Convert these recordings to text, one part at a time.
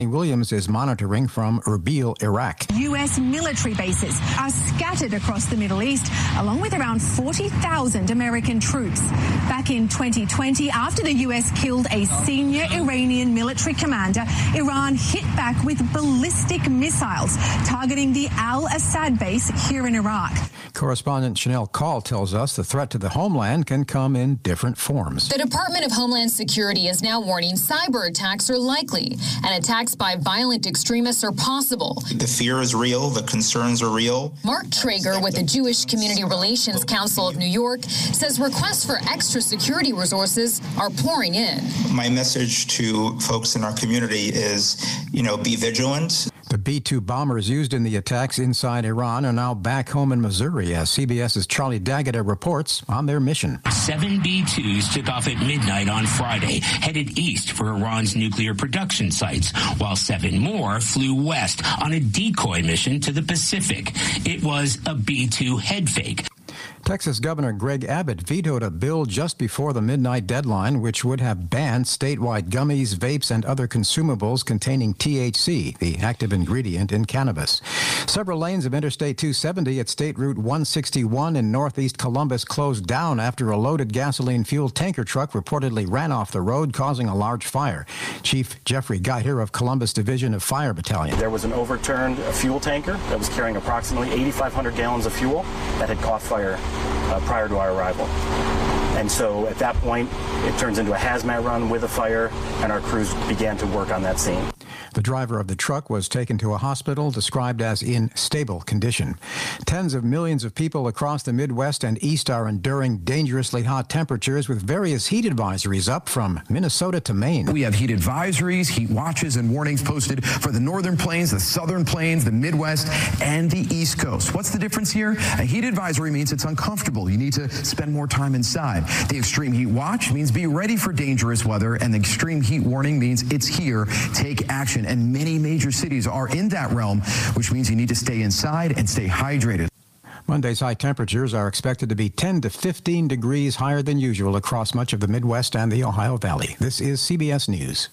Williams is monitoring from Erbil, Iraq. U.S. military bases are scattered across the Middle East, along with around 40,000 American troops. Back in 2020, after the U.S. killed a senior Iranian military commander, Iran hit back with ballistic missiles targeting the Al-Assad base here in Iraq. Correspondent Chanel Call tells us the threat to the homeland can come in different forms. The Department of Homeland Security is now warning cyber attacks are likely, and attacks by violent extremists are possible. The fear is real. The concerns are real. Mark Traeger with the Jewish Community Relations Council of New York says requests for extra security resources are pouring in. My message to folks in our community is, be vigilant. The B-2 bombers used in the attacks inside Iran are now back home in Missouri, as CBS's Charlie Daggett reports on their mission. 7 B-2s took off at midnight on Friday, headed east for Iran's nuclear production sites, while 7 more flew west on a decoy mission to the Pacific. It was a B-2 head fake. Texas Governor Greg Abbott vetoed a bill just before the midnight deadline, which would have banned statewide gummies, vapes, and other consumables containing THC, the active ingredient in cannabis. Several lanes of Interstate 270 at State Route 161 in northeast Columbus closed down after a loaded gasoline-fueled tanker truck reportedly ran off the road, causing a large fire. Chief Jeffrey Geiter of Columbus Division of Fire Battalion. There was an overturned fuel tanker that was carrying approximately 8,500 gallons of fuel that had caught fire prior to our arrival. And so at that point, it turns into a hazmat run with a fire, and our crews began to work on that scene. The driver of the truck was taken to a hospital described as in stable condition. Tens of millions of people across the Midwest and East are enduring dangerously hot temperatures, with various heat advisories up from Minnesota to Maine. We have heat advisories, heat watches, and warnings posted for the northern plains, the southern plains, the Midwest, and the East Coast. What's the difference here? A heat advisory means it's uncomfortable. You need to spend more time inside. The extreme heat watch means be ready for dangerous weather, and the extreme heat warning means it's here. Take action. And many major cities are in that realm, which means you need to stay inside and stay hydrated. Monday's high temperatures are expected to be 10 to 15 degrees higher than usual across much of the Midwest and the Ohio Valley. This is CBS News.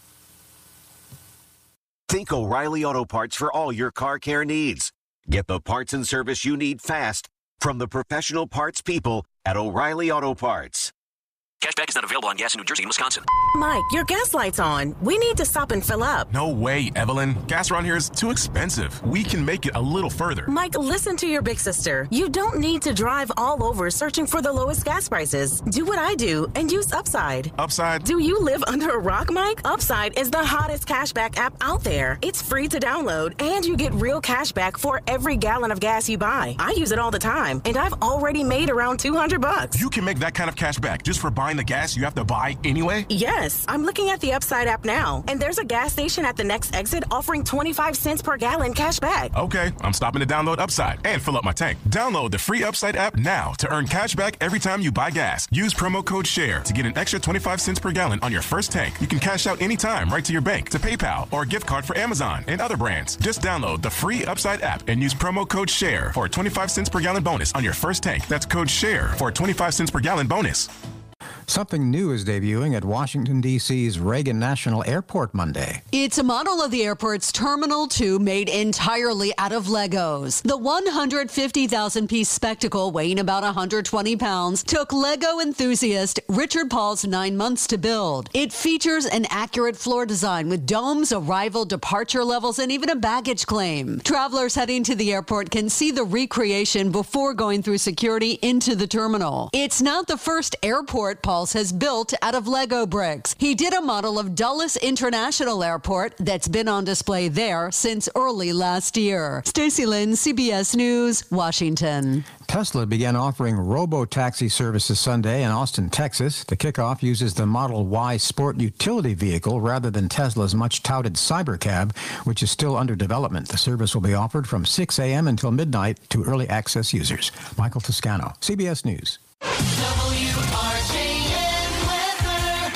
Think O'Reilly Auto Parts for all your car care needs. Get the parts and service you need fast from the professional parts people at O'Reilly Auto Parts. Cashback is not available on gas in New Jersey and Wisconsin. Mike, your gas light's on. We need to stop and fill up. No way, Evelyn. Gas around here is too expensive. We can make it a little further. Mike, listen to your big sister. You don't need to drive all over searching for the lowest gas prices. Do what I do and use Upside. Upside? Do you live under a rock, Mike? Upside is the hottest cashback app out there. It's free to download, and you get real cashback for every gallon of gas you buy. I use it all the time, and I've already made around $200. You can make that kind of cashback just for buying the gas you have to buy anyway? Yes. I'm looking at the Upside app now, and there's a gas station at the next exit offering 25 cents per gallon cash back. Okay, I'm stopping to download Upside and fill up my tank. Download the free Upside app now to earn cash back every time you buy gas. Use promo code SHARE to get an extra 25 cents per gallon on your first tank. You can cash out anytime right to your bank, to PayPal, or a gift card for Amazon and other brands. Just download the free Upside app and use promo code SHARE for a 25 cents per gallon bonus on your first tank. That's code SHARE for a 25 cents per gallon bonus. Something new is debuting at Washington, D.C.'s Reagan National Airport Monday. It's a model of the airport's Terminal 2 made entirely out of Legos. The 150,000-piece spectacle, weighing about 120 pounds, took Lego enthusiast Richard Paul's 9 months to build. It features an accurate floor design with domes, arrival, departure levels, and even a baggage claim. Travelers heading to the airport can see the recreation before going through security into the terminal. It's not the first airport Paul has built out of Lego bricks. He did a model of Dulles International Airport that's been on display there since early last year. Stacey Lynn, CBS News, Washington. Tesla began offering robo-taxi services Sunday in Austin, Texas. The kickoff uses the Model Y sport utility vehicle rather than Tesla's much-touted Cybercab, which is still under development. The service will be offered from 6 a.m. until midnight to early access users. Michael Toscano, CBS News. WRJN weather.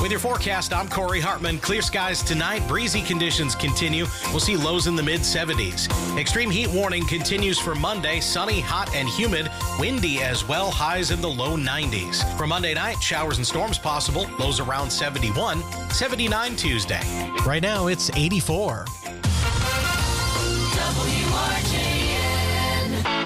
With your forecast, I'm Corey Hartman. Clear skies tonight. Breezy conditions continue. We'll see lows in the mid-70s. Extreme heat warning continues for Monday. Sunny, hot, and humid. Windy as well. Highs in the low 90s. For Monday night, showers and storms possible. Lows around 71. 79 Tuesday. Right now, it's 84. WRJN.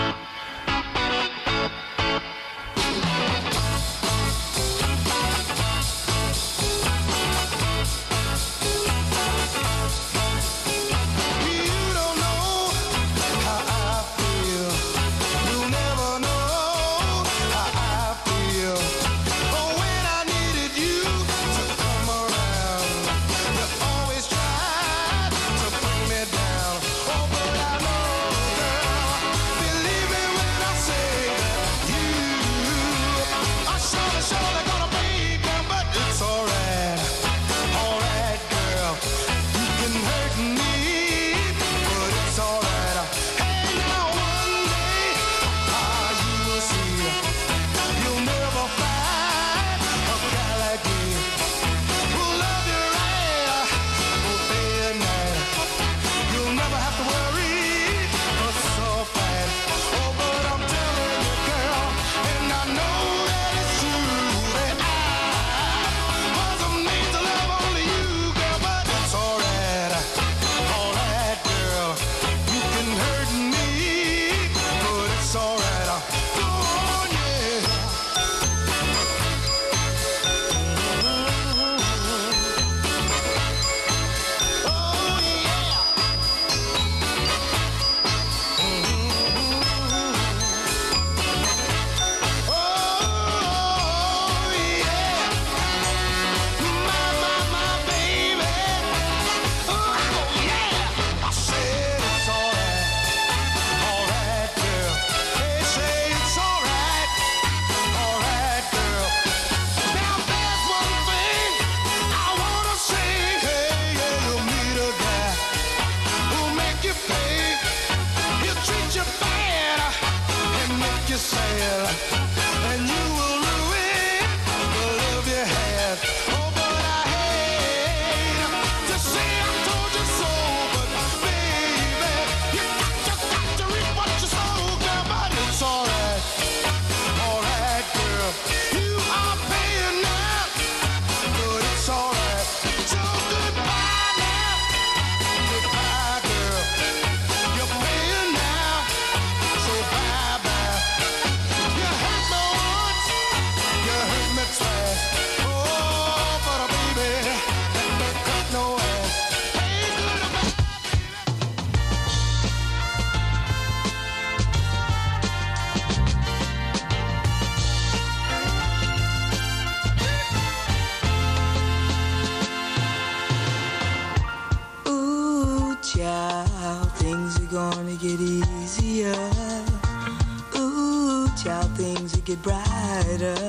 Get brighter.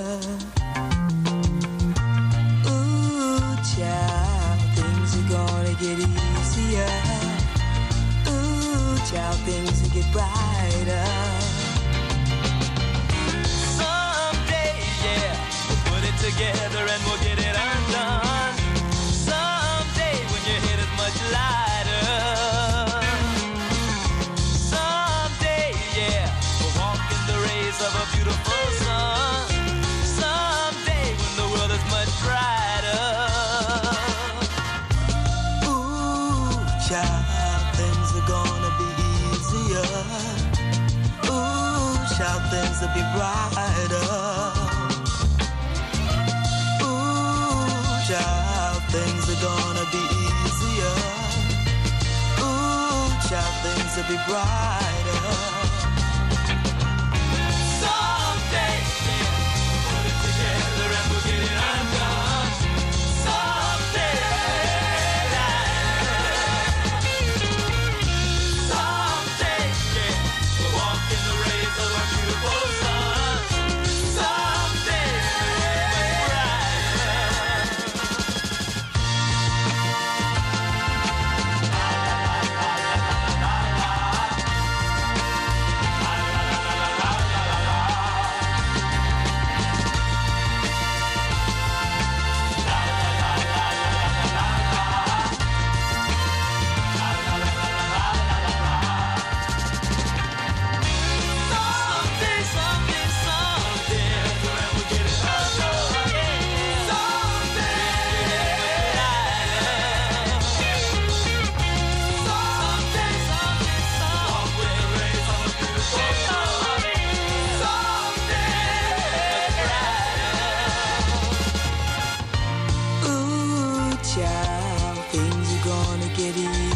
Ooh, child, things are gonna get easier. Ooh, child, things will get brighter. Someday, yeah, we'll put it together and we'll get it undone. Someday, when your head is much lighter. Someday, yeah, we'll walk in the rays of a beautiful things will be brighter. Ooh, child, things are gonna be easier. Ooh, child, things will be brighter. Someday, we'll put it together and we'll get it undone. Someday, someday, yeah, we'll walk in the rays of our beautiful sun. Someday, brighter.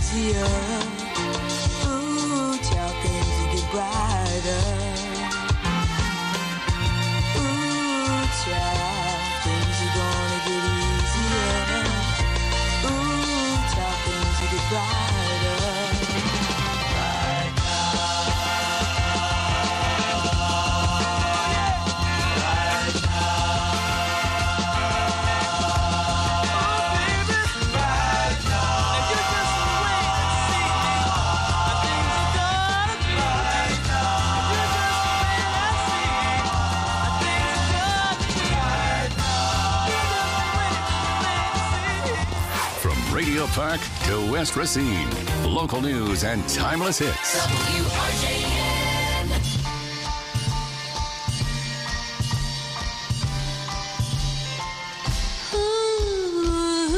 easier. Ooh, child, things will get brighter. Ooh, child, things are gonna get easier. Ooh, child, things will get brighter. Right now. Right now. Oh, baby. Right now. And you just wait and see how things are gonna be. Right now. And you just wait and see how things are gonna be. Right now. You just wait and see. From Radio Park to West Racine, local news and timeless hits. WRJN. Ooh,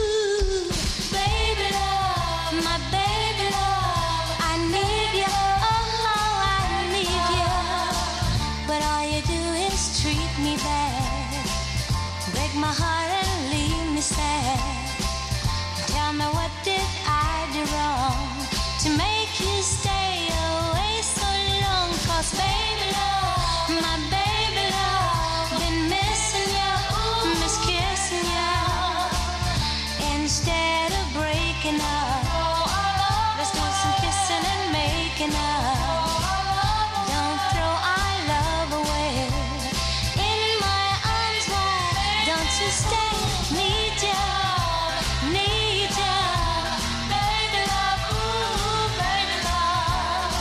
baby love, my baby love, I need you, oh, I need you. But all you do is treat me bad, break my heart and leave me sad. Tell me, what did I do wrong to make you stay away so long? 'Cause baby love, my baby love, been missing you, miss kissing you. Instead of breaking up, let's do some kissing and making up. Don't throw our love away. In my arms wide, don't you stay? Need you, need you, baby love, ooh, baby love.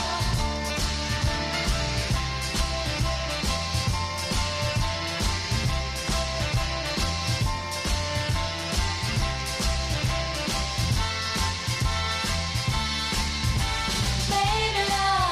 Baby love,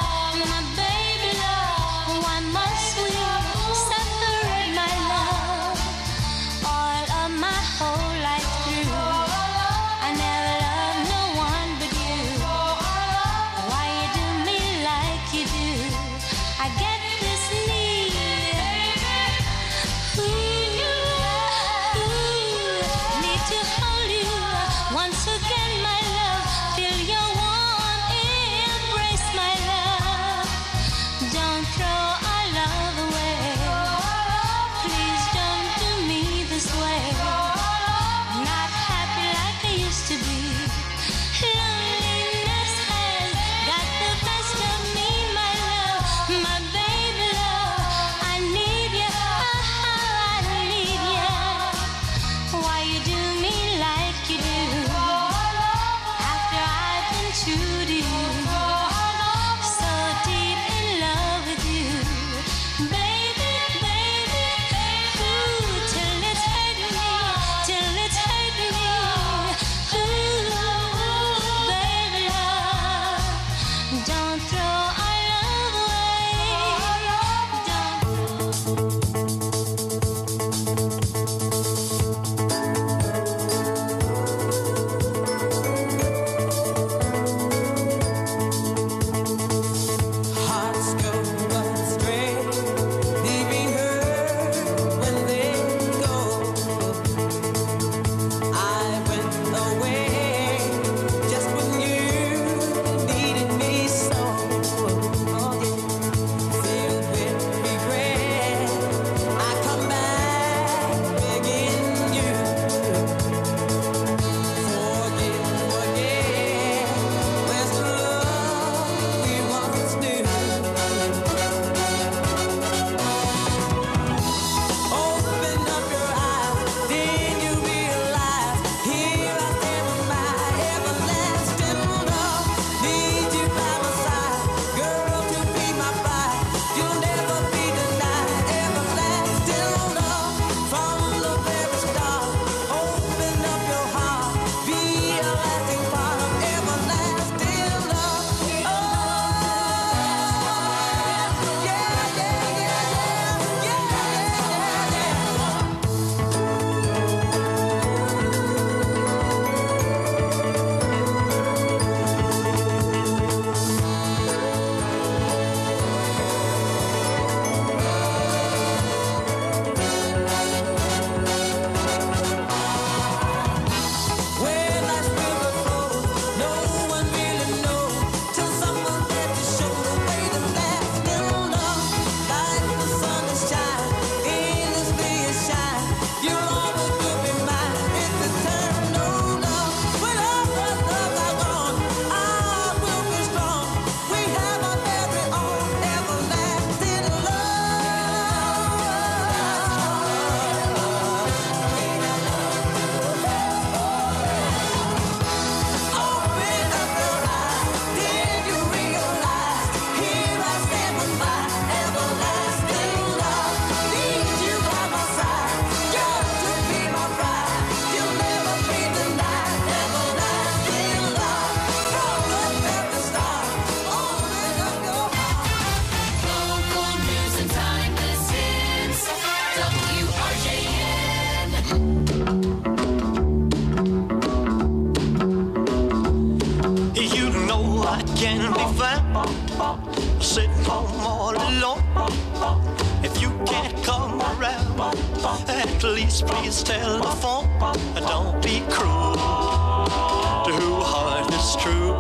van, sitting home all alone. If you can't come around, at least please tell the phone. Don't be cruel to who heart is true.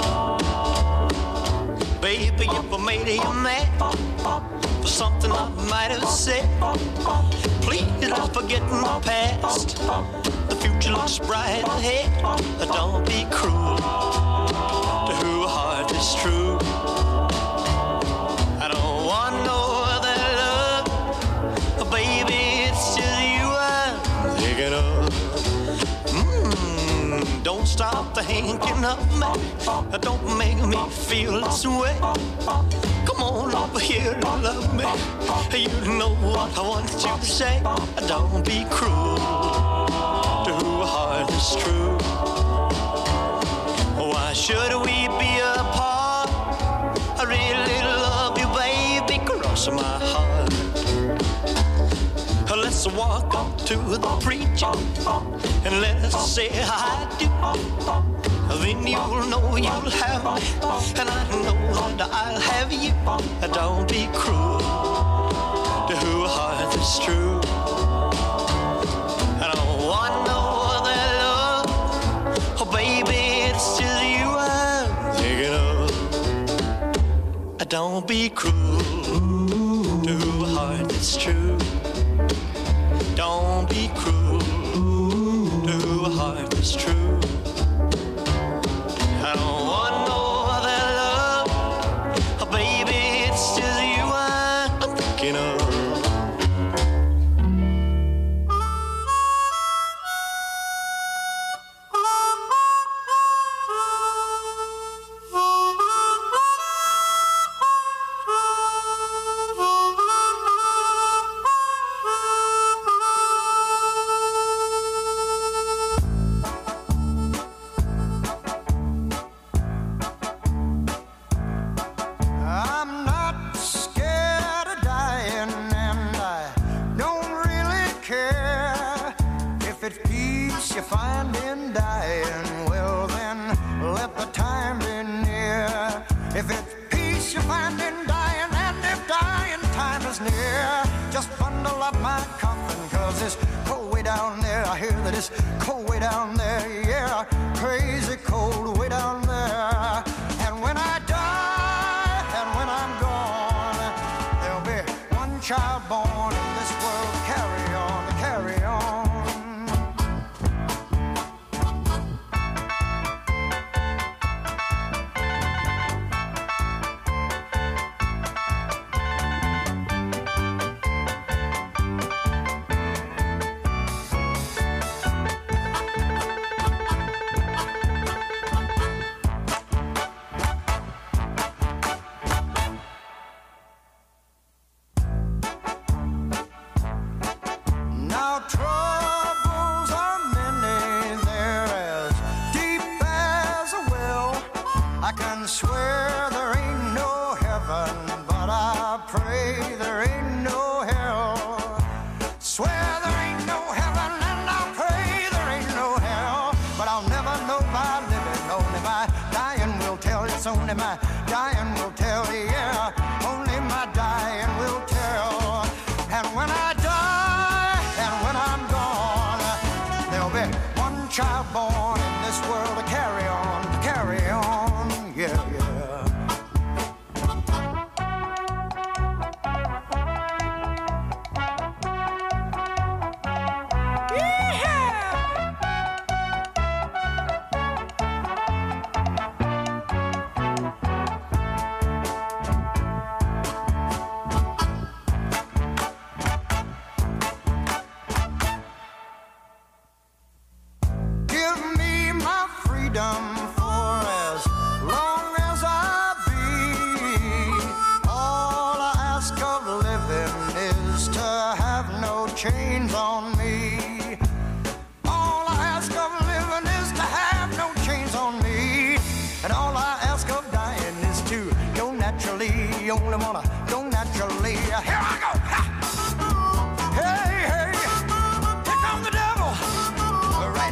Baby, if I made you mad for something I might have said, please don't forget my past. The future looks bright ahead. Don't be cruel to who heart is true. I don't want no other love, baby, it's just you I'm thinking of. Don't stop thinking of me. Don't make me feel this way. Come on over here and love me. You know what I want you to say. Don't be cruel to who heart is true. Why should we be apart? I really love you, baby, cross my heart. Let's walk up to the preacher and let's say I do. Then you'll know you'll have me, and I know that I'll have you. Don't be cruel to who heart is true. I don't want no other love, oh baby, it's just you I'm thinking of. Don't be cruel to who heart is true. Don't be cruel to who heart is true. I don't want no other love, oh baby, it's just you I'm thinking of.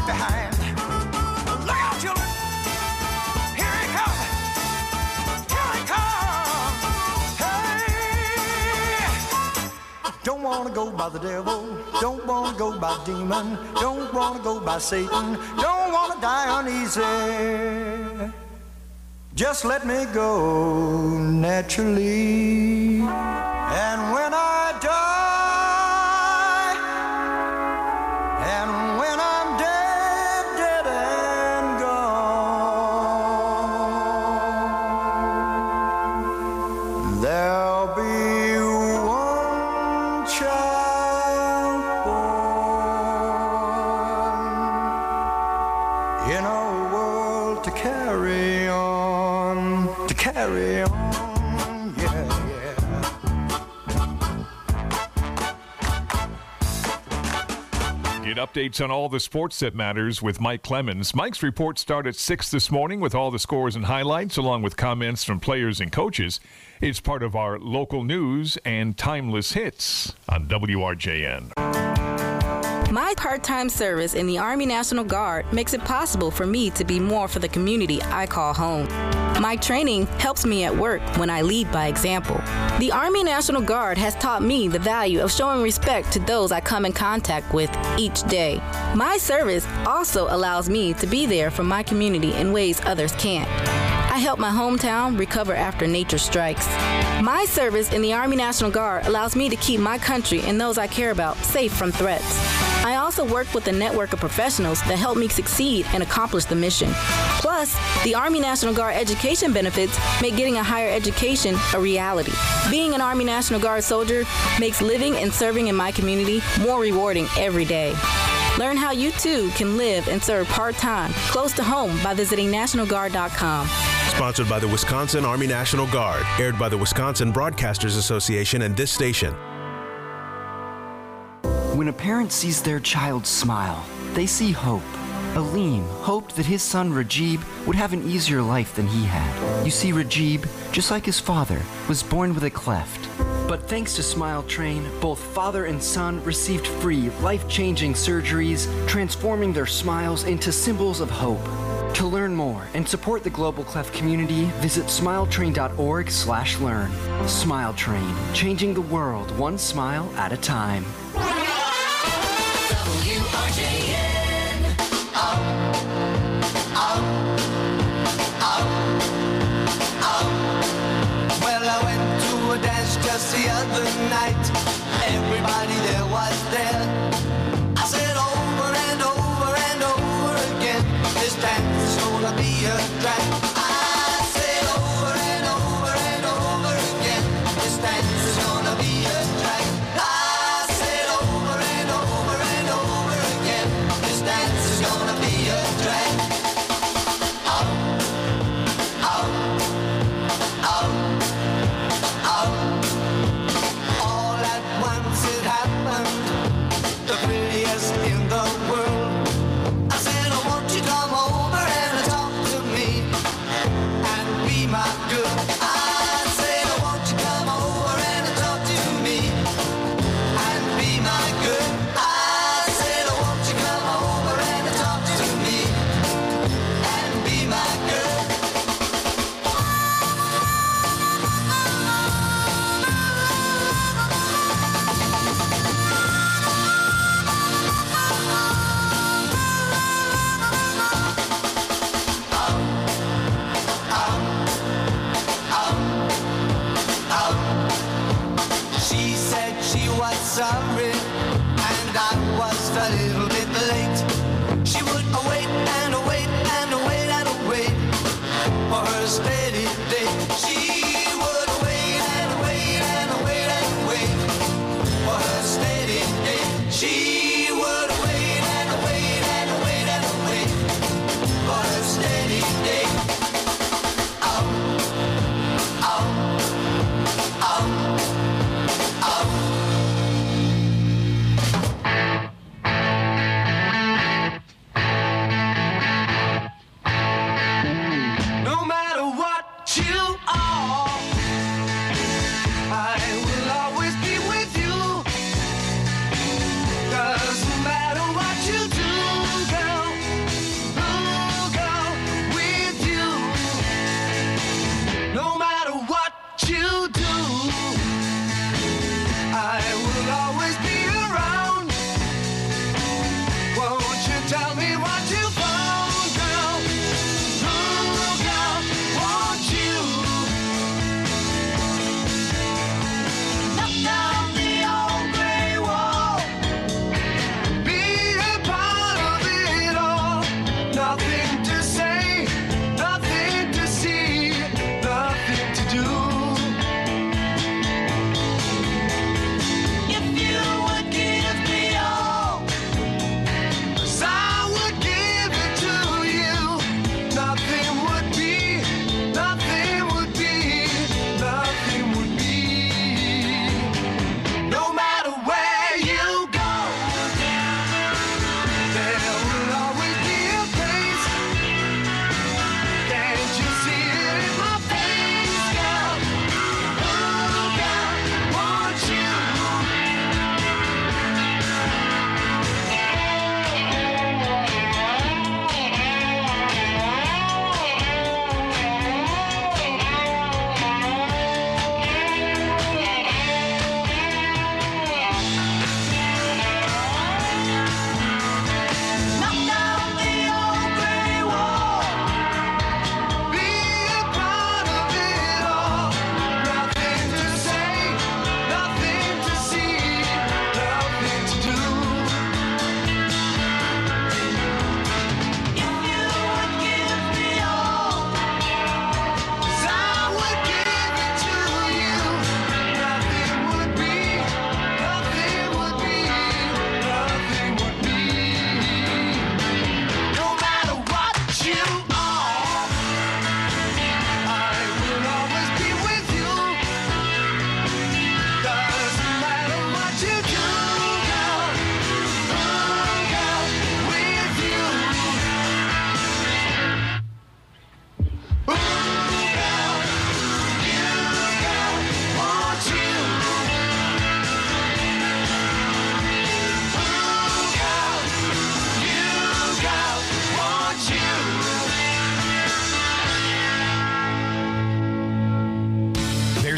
Here he comes. wanna go by the devil, don't wanna go by demon, don't wanna go by Satan, don't wanna die uneasy. Just let me go naturally. And when I die, and when I'm dead, dead and gone, there'll be one child born in a world to carry on, to carry on. Get updates on all the sports that matters with Mike Clemens. Mike's reports start at 6 this morning with all the scores and highlights, along with comments from players and coaches. It's part of our local news and timeless hits on WRJN. My part-time service in the Army National Guard makes it possible for me to be more for the community I call home. My training helps me at work when I lead by example. The Army National Guard has taught me the value of showing respect to those I come in contact with each day. My service also allows me to be there for my community in ways others can't. I help my hometown recover after nature strikes. My service in the Army National Guard allows me to keep my country and those I care about safe from threats. I also work with a network of professionals that help me succeed and accomplish the mission. Plus, the Army National Guard education benefits make getting a higher education a reality. Being an Army National Guard soldier makes living and serving in my community more rewarding every day. Learn how you too can live and serve part-time, close to home by visiting NationalGuard.com. Sponsored by the Wisconsin Army National Guard. Aired by the Wisconsin Broadcasters Association and this station. When a parent sees their child smile, they see hope. Aleem hoped that his son Rajib would have an easier life than he had. You see, Rajib, just like his father, was born with a cleft. But thanks to Smile Train, both father and son received free, life-changing surgeries, transforming their smiles into symbols of hope. To learn more and support the Global Cleft community, visit smiletrain.org/learn. Smile Train, changing the world one smile at a time. WRJN. Well, I went to a dance just the other night. Everybody there was there. I said over and over and over again, this dance is gonna be a drag. I said over and over and over again, this dance is gonna be a drag. I said over and over and over again, this dance is gonna be a drag. All at once it happened, the prettiest in the world. I said, oh, won't you come over and talk to me and be my girl? I said, oh, won't you come over and talk to me and be my girl? I said, oh, won't you come over and talk to me and be my girl? She said she was sorry, and I was a little bit late. She would wait and wait and wait and wait for her steady day. She would wait and wait and wait and wait for her steady day. She would wait and wait and wait and wait for her steady day. Oh, oh, oh. No matter what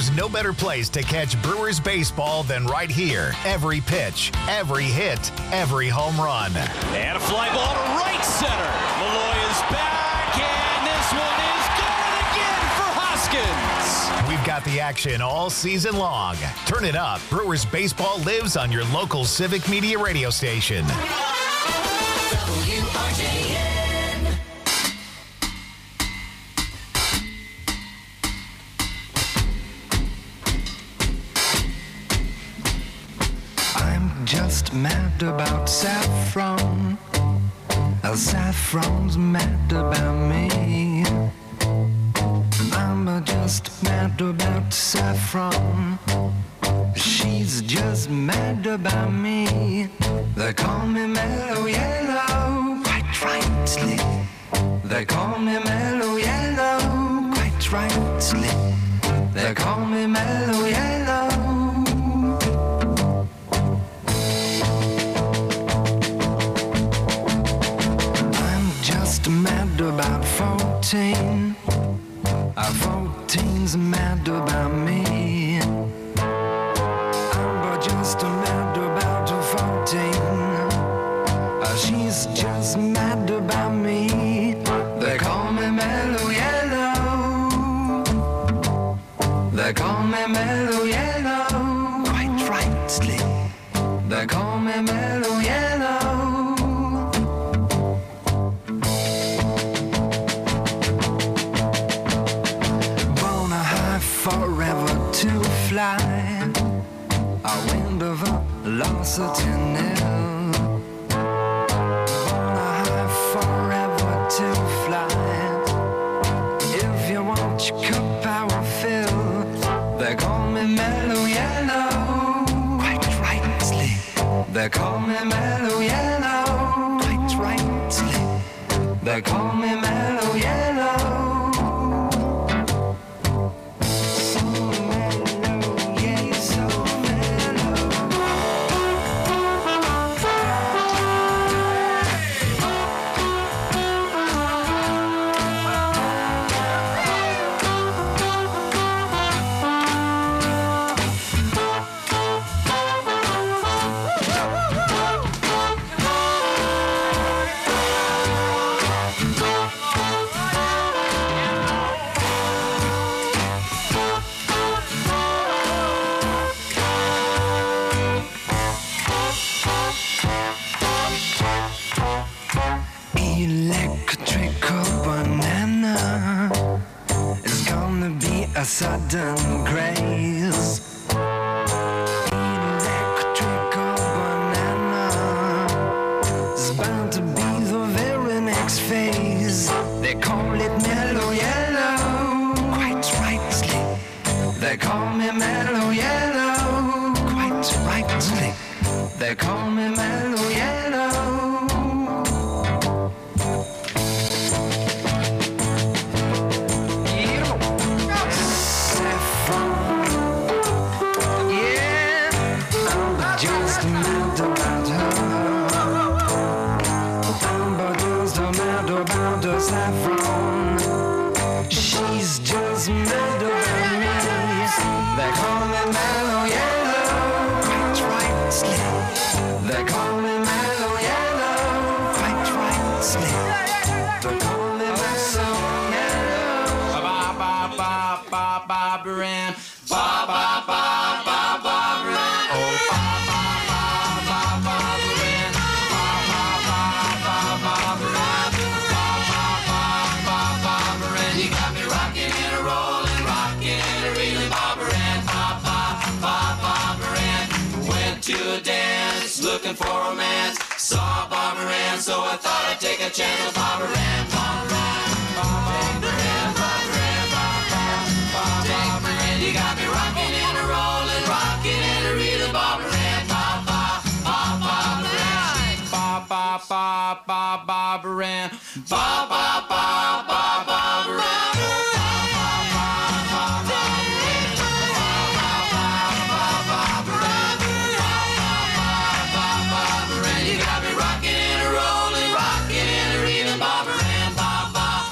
There's no better place to catch Brewers baseball than right here. Every pitch, every hit, every home run. And a fly ball to right center. Malloy is back, and this one is gone again for Hoskins. We've got the action all season long. Turn it up. Brewers baseball lives on your local Civic Media radio station. WRJN. I'm just mad about Saffron. Saffron's mad about me. I'm just mad about Saffron. She's just mad about me. They call me Mellow Yellow, quite rightly. They call me Mellow Yellow, quite rightly. They call me Mellow Yellow. I'm just mad about 14. 14's mad about me. I'm just mad about 14. She's just mad about me. They call me Mellow Yellow. They call me Mellow Yellow, quite rightly. They call me Mellow Yellow. Forever to fly, a wind of velocity nil. Born high forever to fly. If you want your cup, I will fill. They call me Mellow Yellow, quite rightly. They call me Mellow Yellow, quite rightly. They call me Mellow Yellow. Sudden craze. Electrical banana is bound to be the very next phase. They call it Mellow Yellow, quite rightly. They call me Mellow Yellow, quite rightly. They call me Mellow Yellow. Saffron, she's just mad about me. They call me Mellow Yellow, quite rightly. They call me Mellow Yellow, quite rightly. They call me Mellow Yellow. Ba ba ba ba ba Baran, ba ba ba ba ba Baran. Oh ba ba ba ba ba Baran, ba ba ba ba ba Baran. You got me rocking and a rolling, rocking and a reeling, Barbara Ann, Barbara Ann. Went to a dance, looking for romance. Saw Barbara Ann, so I thought I'd take a chance with Barbara Ann, Barbara Ann, Barbara Ann, Barbara Ann, Barbara Ann. You got me rocking and a rolling, rocking and a reeling, Barbara Ann, Barbara Ann, Barbara Ann, Barbara Ann. You got me rocking and a rolling, rocking and a reeling, Barbara Ann, Barbara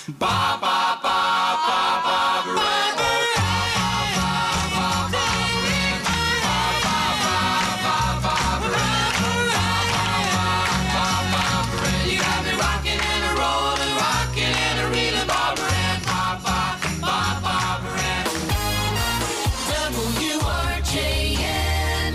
You got me rocking and a rolling, rocking and a reeling, Barbara Ann, Barbara Ann. WRJN.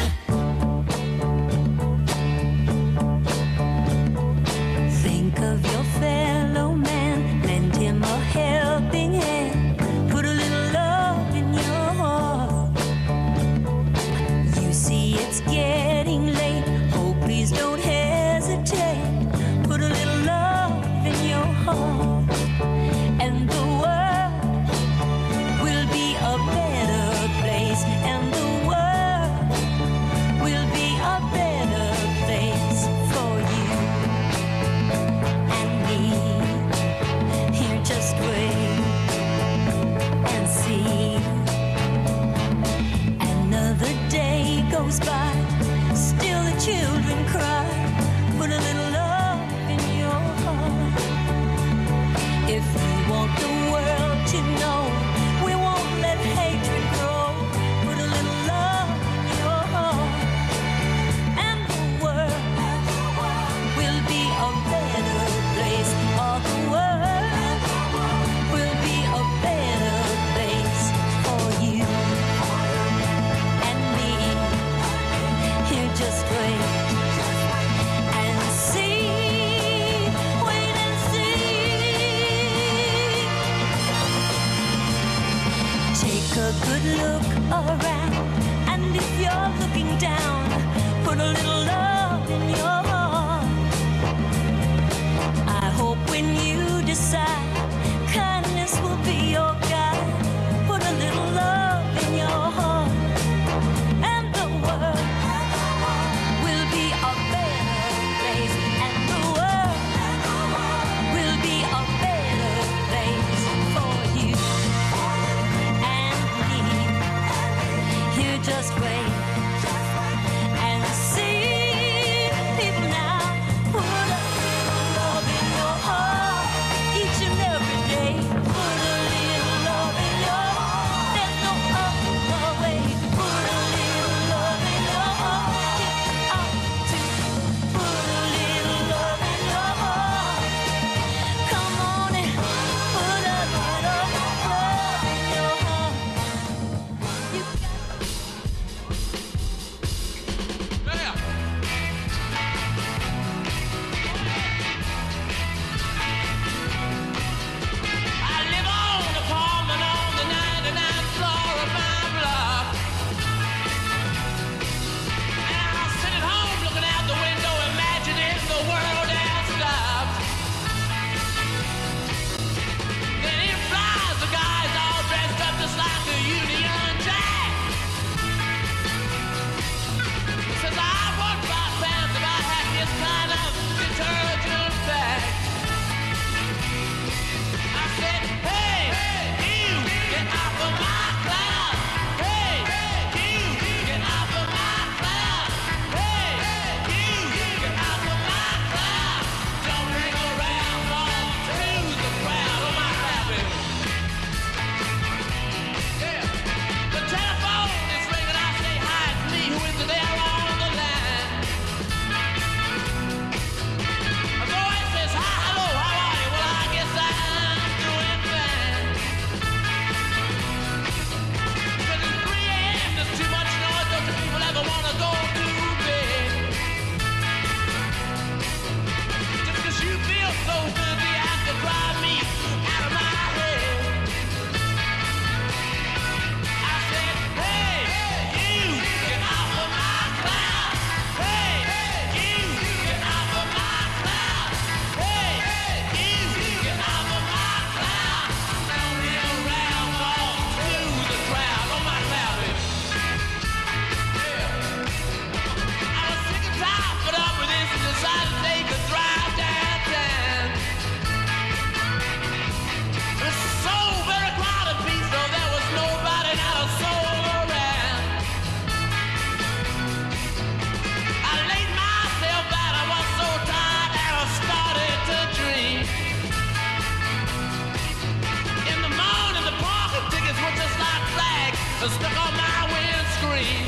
Think of your fellow man, lend him a helping hand, put a little love in your heart. You see it's getting late, oh please don't hesitate, put a little love in your heart, and the world will be a better place, and the world will be a better place for you and me. Here, just wait and see. Another day goes by, still the children cry. Put a little love in your heart. If you want the world to know, we won't let hatred grow. Put a little love in your heart, and the world will be a better place. All the world will be a better place for you and me. Here, just wait and see. Wait and see. Take a good look around, and if you're looking down, put a little love in your heart. I hope when you decide, kindness will be your guide. Put a little love in your heart, and the world will be a better place, and the world will be a better place for you and me. Here, just wait and see. People now, put a little love in your heart each and every day. Put a little love in your heart. There's no other way. Put a little love in your heart. Get out to put a little love in your heart. Come on and put a little love in your heart. You got scream.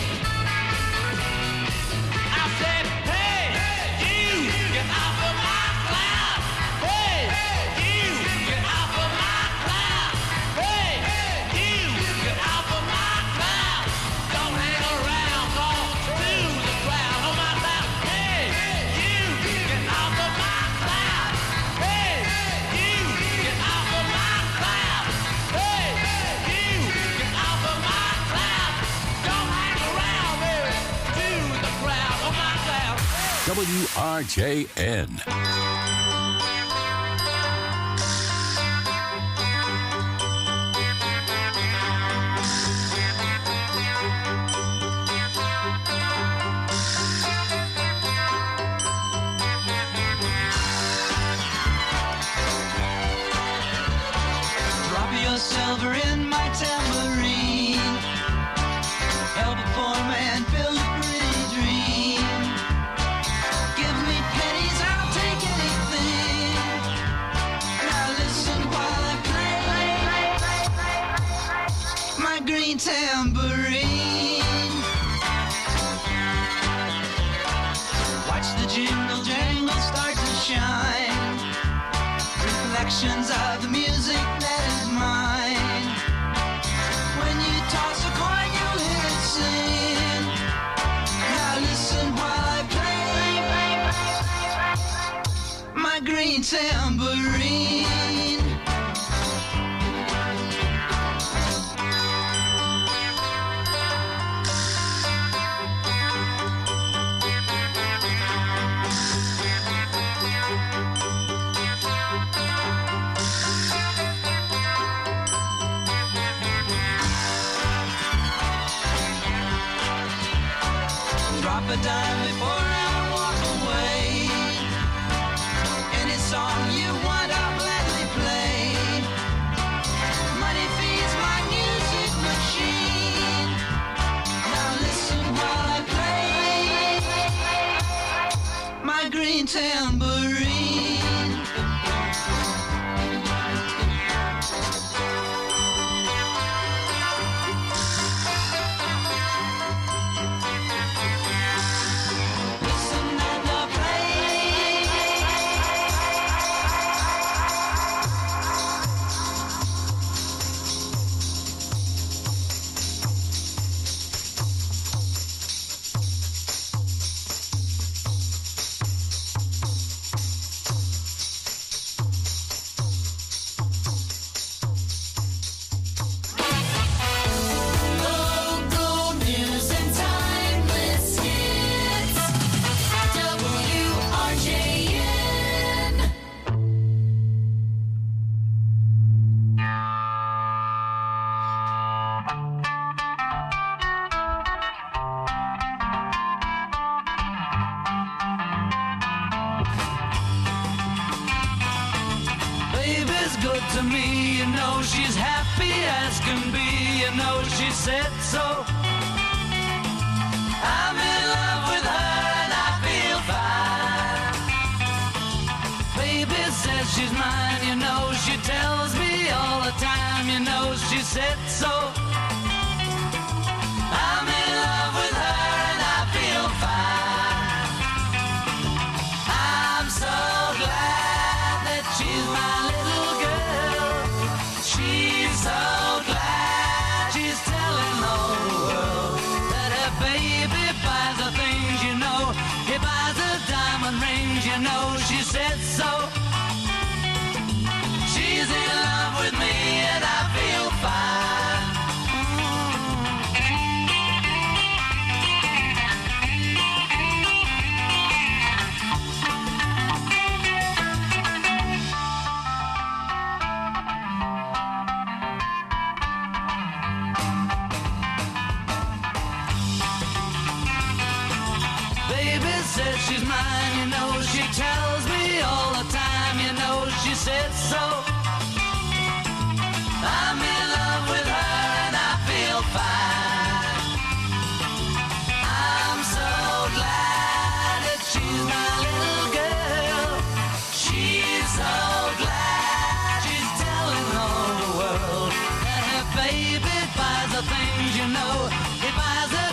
I said, hey, you, get off of my cloud. Hey, you, get off of my cloud. Hey, you, get off of my cloud. Don't hang around, call to the crowd on my cloud. Hey, you, get off of my cloud. Hey, you, get off of my cloud. Hey, you, get off of my cloud. Don't hang around, baby, to the crowd on my cloud. WRJN. Drop your silver in my tambourine. Help a poor man build a pretty dream. Give me pennies, I'll take anything. Now listen while I play my green tambourine. Watch the jingle jangle start to shine. Reflections of the music that is mine. When you toss a coin, you'll hear it sing. Now listen while I play my green tambourine. Drop a dime before I walk away. Any song you want, I'll gladly play. Money feeds my music machine. Now listen while I play my green tambourine. Listen and I'll Local news and timeless hits. WRJN. Baby's good to me, you know she's happy as can be, you know she said so. I'm in love with her and I feel fine. Baby says she's mine, you know she tells me all the time, you know she said so. I'm in love with her and I feel fine. I'm so glad that she's my little girl. She's so glad she's telling the whole world that her baby buys her things, you know. He buys her diamond rings, you know. She said so. She's in love with me and I feel fine. Baby says she's mine, you know. She tells me all the time, you know. She said so. I'm in love with her and I feel fine. I'm so glad that she's my little girl. She's so glad she's telling the whole world that her baby buys her things, you know. He buys her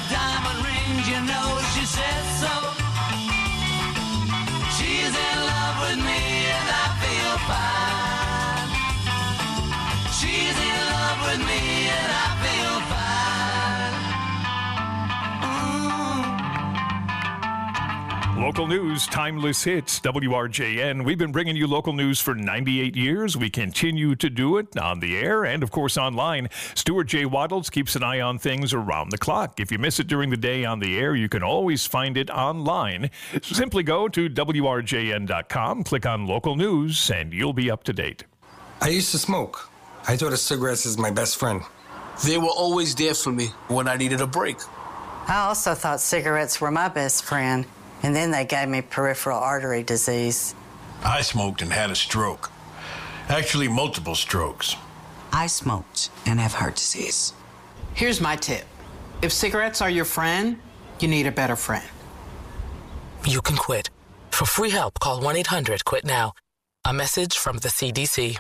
Local news, timeless hits, WRJN. We've been bringing you local news for 98 years. We continue to do it on the air and, of course, online. Stuart J. Waddles keeps an eye on things around the clock. If you miss it during the day on the air, you can always find it online. Simply go to WRJN.com, click on local news, and you'll be up to date. I used to smoke. I thought of cigarettes as my best friend. They were always there for me when I needed a break. I also thought cigarettes were my best friend, and then they gave me peripheral artery disease. I smoked and had a stroke. Actually, multiple strokes. I smoked and have heart disease. Here's my tip. If cigarettes are your friend, you need a better friend. You can quit. For free help, call 1-800-QUIT-NOW. A message from the CDC.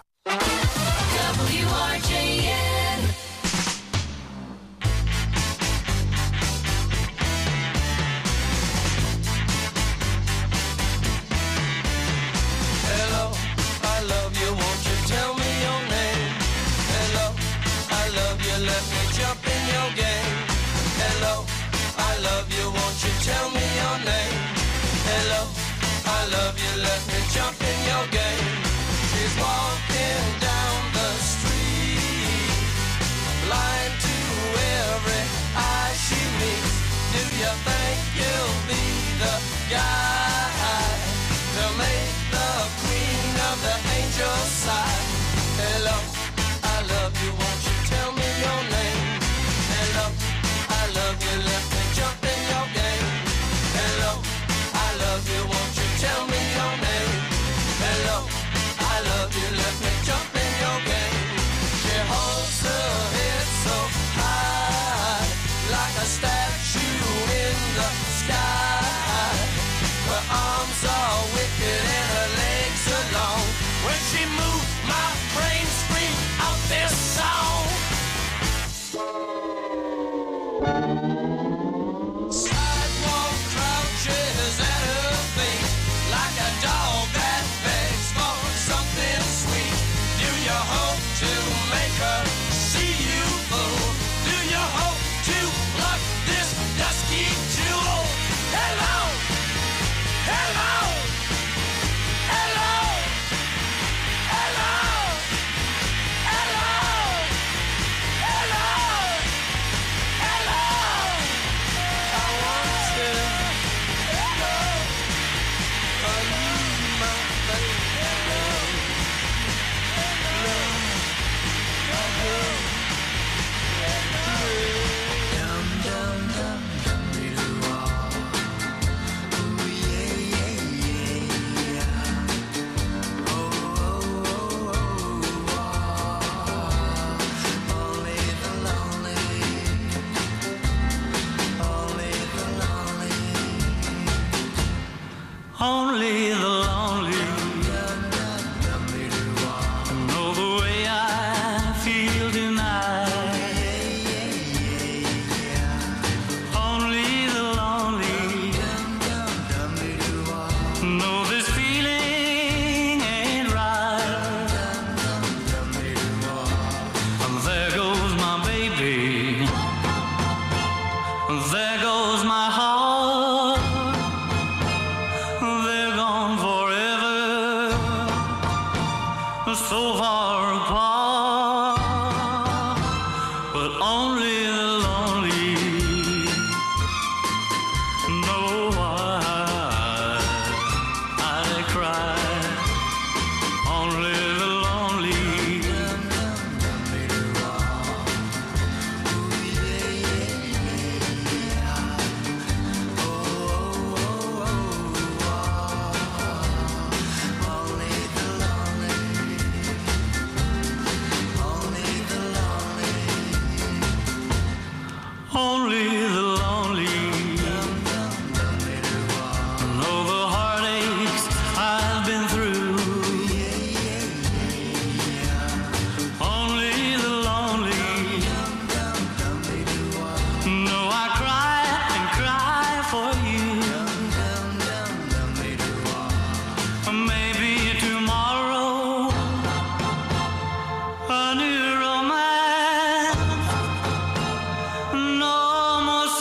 WRJN. Hello, I love you, won't you tell me your name? Hello, I love you, let me jump in your game. Hello, I love you, won't you tell me your name? Hello, I love you, let me jump in your game. She's walking down the street, blind to every eye she meets. Do you think you'll be the guy to make the queen of the angels sigh? Hello, I love you, won't you tell me your name? Hello, I love you, let me jump in your game. Hello, I love you, won't you tell me your name? Hello, I love you, let me jump in your game. She holds her head so high, like a statue in the sky. Her arms are wicked and her legs are long. When she moves, my brain screams out this song. Sidewalk crouches at her feet, like a dog that begs for something sweet. Do you hope to make her see you fool? Do you hope to pluck this dusky jewel? Hello, hello, hello, hello, hello, hello, hello. I want you, hello, are you my baby? Hello, hello, hello, dum dum dum dum doo ah, ooh yeah yeah yeah, oh oh oh ah, only the lonely, only the lonely, only the lonely. Know the way I feel tonight. Only the lonely know this feeling ain't right. There goes my baby. There goes my heart. They're gone forever, so far apart. But only the lonely know why I cry. Only the lonely. Only the lonely know the heartaches I've been through. Only the lonely know I cry and cry for you. Maybe tomorrow a new romance, no more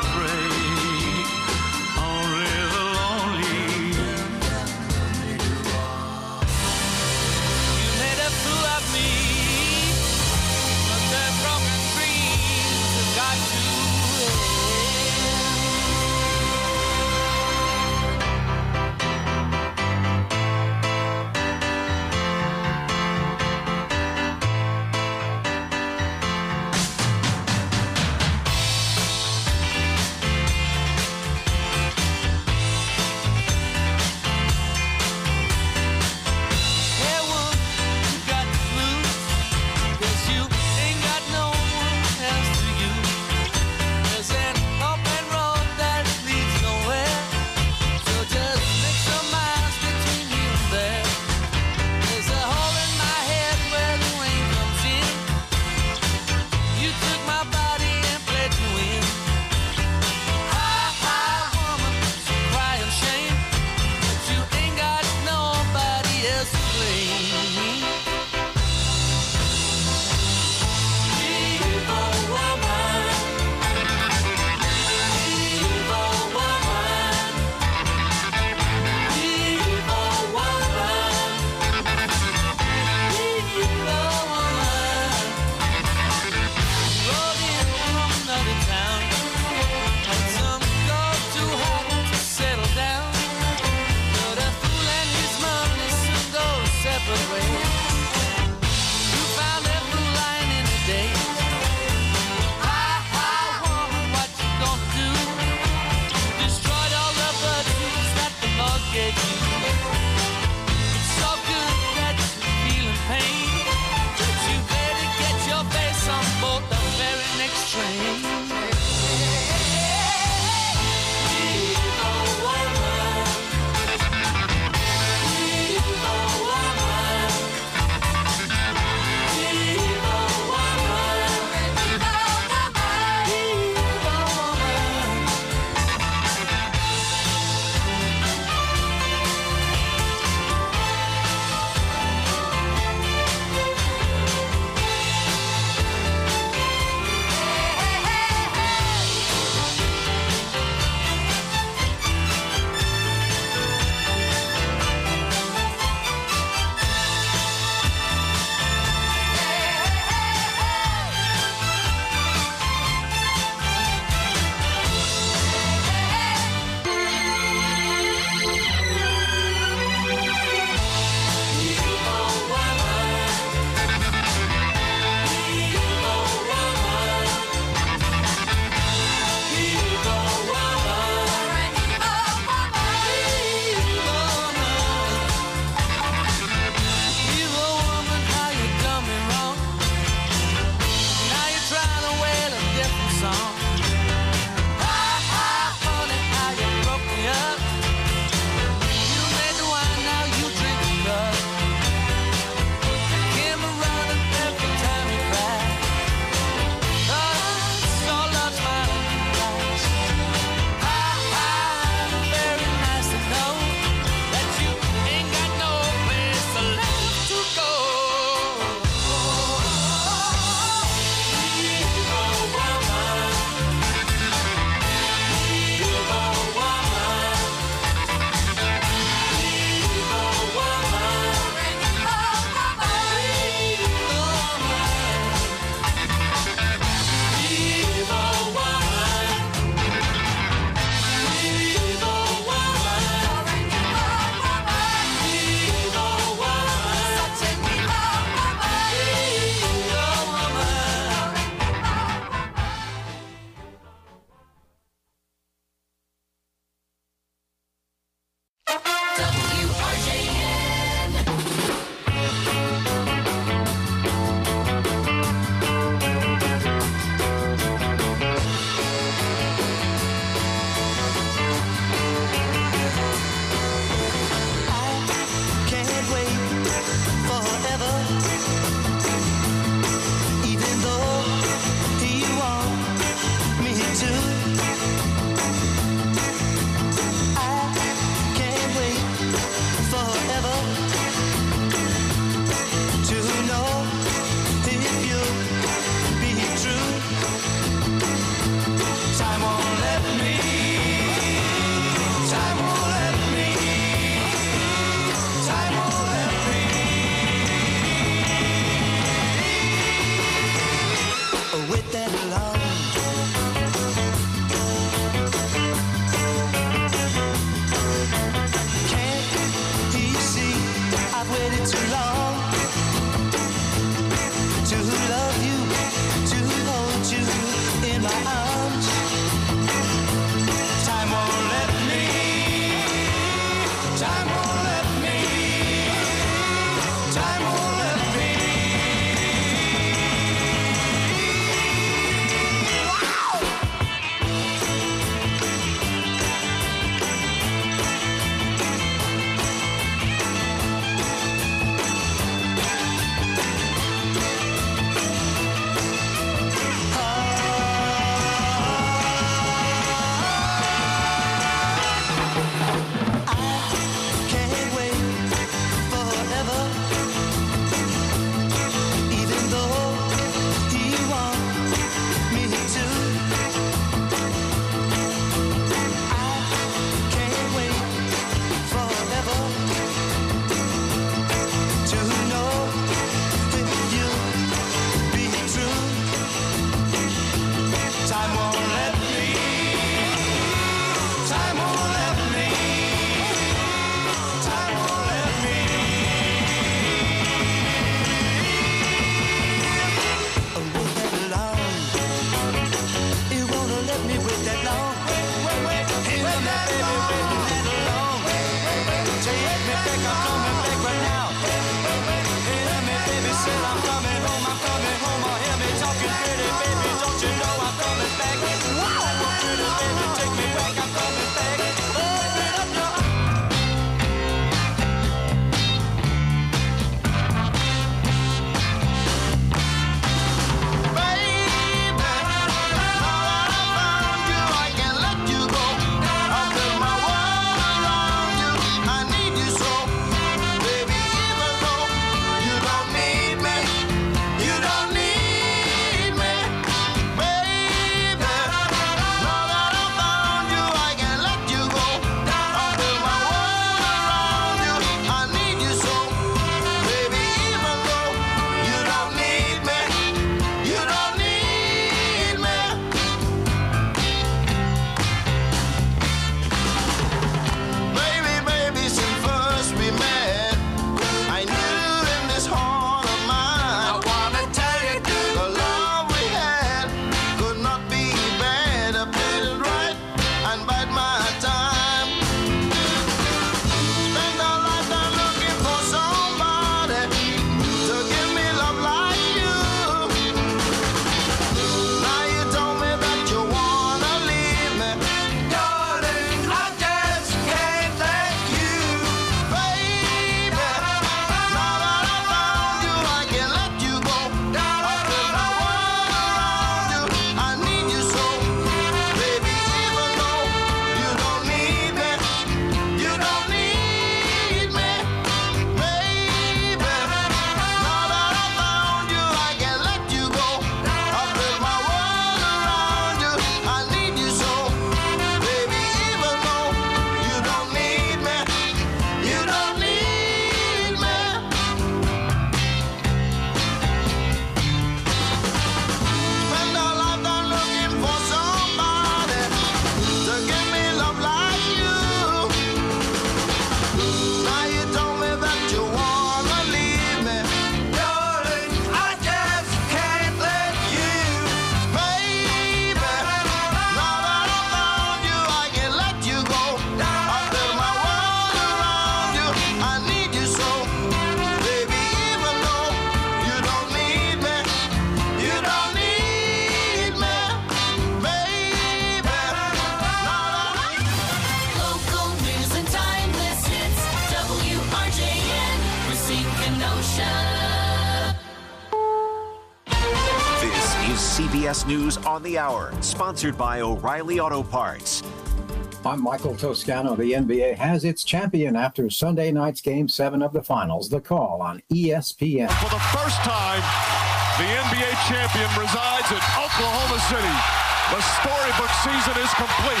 CBS News on the Hour, sponsored by O'Reilly Auto Parts. I'm Michael Toscano. The NBA has its champion after Sunday night's Game 7 of the Finals. The Call on ESPN. For the first time, the NBA champion resides in Oklahoma City. The storybook season is complete.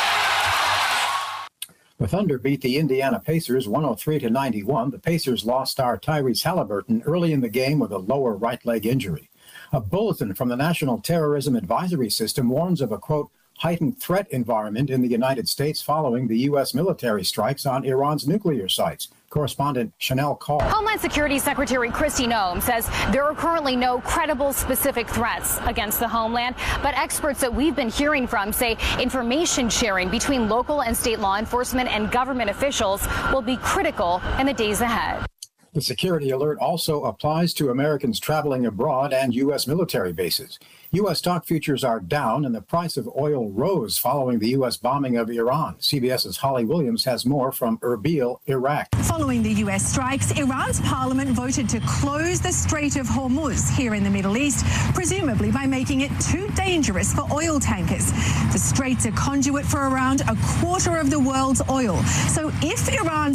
The Thunder beat the Indiana Pacers 103-91. The Pacers lost star Tyrese Halliburton early in the game with a lower right leg injury. A bulletin from the National Terrorism Advisory System warns of a, quote, heightened threat environment in the United States following the U.S. military strikes on Iran's nuclear sites. Correspondent Chanel Call. Homeland Security Secretary Kristi Noem says there are currently no credible specific threats against the homeland, but experts that we've been hearing from say information sharing between local and state law enforcement and government officials will be critical in the days ahead. The security alert also applies to Americans traveling abroad and U.S. military bases. U.S. stock futures are down and the price of oil rose following the U.S. bombing of Iran. CBS's Holly Williams has more from Erbil, Iraq. Following the U.S. strikes, Iran's parliament voted to close the Strait of Hormuz here in the Middle East, presumably by making it too dangerous for oil tankers. The strait's a conduit for around a quarter of the world's oil. So if Iran's